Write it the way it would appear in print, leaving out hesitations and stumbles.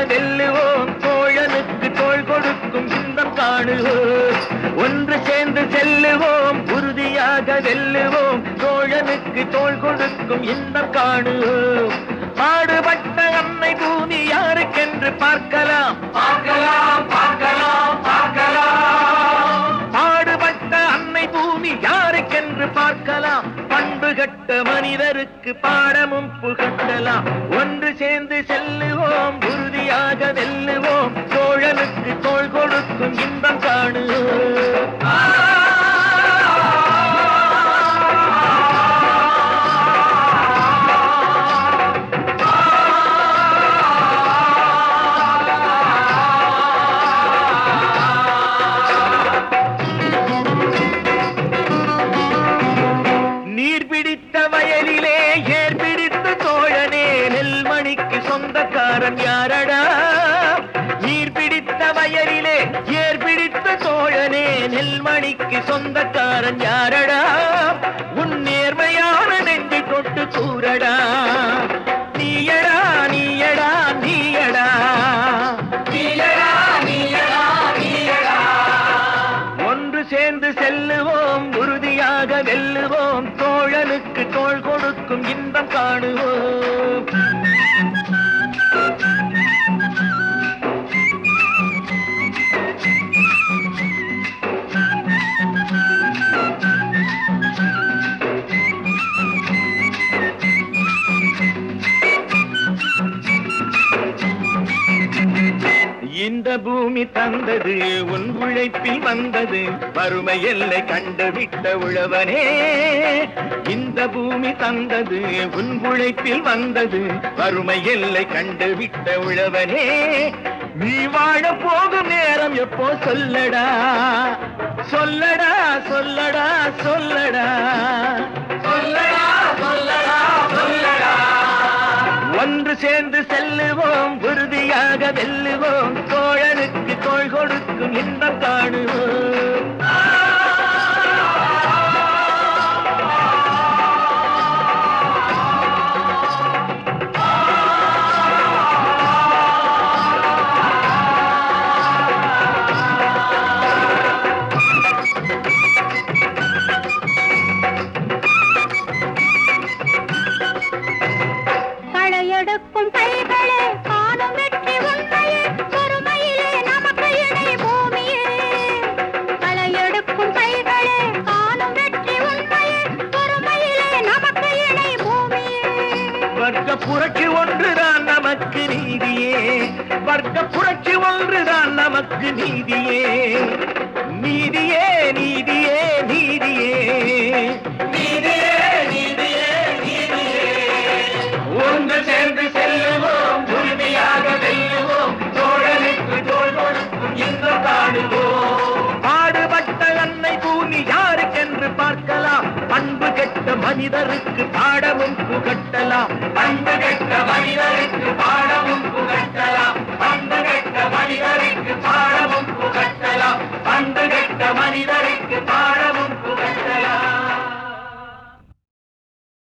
வெல்லுவோம், தோழனுக்கு தோள் கொடுக்கும் இன்பம் காணுவோம். ஒன்று சேர்ந்து செல்லுவோம், உறுதியாக வெல்லுவோம், தோழனுக்கு தோள் கொடுக்கும் இன்பம் காணுவோம். பாடுபட்ட அன்னை பூமி யாருக்கென்று பார்க்கலாம் பார்க்கலாம் பார்க்கலாம் பார்க்கலாம். பாடுபட்ட அன்னை பூமி யாருக்கென்று பார்க்கலாம். பண்பு கட்ட மனிதருக்கு பாடமும் புகட்டலாம். ஒன்று சேர்ந்து செல்லுவோம், உறுதியாக வெல்லுவோம், தோழனுக்கு தோள் கொடுக்கும் இன்பம் காணுவோம். வயலிலே ஏர் பிடித்த தோழனே, நெல்மணிக்கு சொந்தக்காரன் யாரடா. நீர் பிடித்த வயலிலே ஏர் பிடித்த தோழனே, நெல்மணிக்கு சொந்தக்காரன் யாரடா. உன் நேர்மையான நெஞ்சை தொட்டு கூறடா. நீயடா நீயடா நீயடா நீயடா நீயடா நீயடா. ஒன்று சேர்ந்து செல்லுவோம், உறுதியாக வெல்லுவோம், தோழனுக்கு தோள் கொடுக்கும் இன்பம் காணுவோம். இந்த பூமி தந்தது உன் உழைப்பில் வந்தது, வறுமை எல்லை கண்டுவிட்ட உழவனே. இந்த பூமி தந்தது உன் உழைப்பில் வந்தது, வறுமை எல்லை கண்டுவிட்ட உழவனே. நீ வாழ போகும் நேரம் எப்போ சொல்லடா சொல்லடா சொல்லடா சொல்லடா சொல்லடா சொல்லடா சொல்லடா. ஒன்று சேர்ந்து செல்லுவோம், உறுதியாக வெல்லுவோம், தோழனுக்கு தோள் கொடுக்கும் இன்பம் காணுவோம். எடுக்கும் கைகளே காணும் வெற்றி உண்மையே, பொறுமையிலே நமக்கு இணை பூமியே. களையெடுக்கும் கைகளே காணும் வெற்றி உண்மையே, பொறுமையிலே நமக்கு இணை பூமியே. வர்க்க புரட்சி ஒன்றுதான் நமக்கு நீதியே, வர்க்க புரட்சி ஒன்றுதான் நமக்கு நீதியே. நீதியே நீதியே நீதியே நீதியே நீதியே நீதியே. ஒன்று சேர்ந்து செல்லுவோம், உரிமையாக வெல்லுவோம், தோழனுக்கு தோள் கொடுக்கும் இன்பம் காணுவோம். பாடுபட்ட அன்னை பூமி யாருக்கென்று பார்க்கலாம். பண்பு கெட்ட மனிதருக்கு பாடமும் புகட்டலாம். பண்பு கெட்ட மனிதருக்கு பாடமும் புகட்டலாம். பண்பு கெட்ட மனிதருக்கு பாடமும் புகட்டலாம். பண்பு கெட்ட மனிதருக்கு பாடம்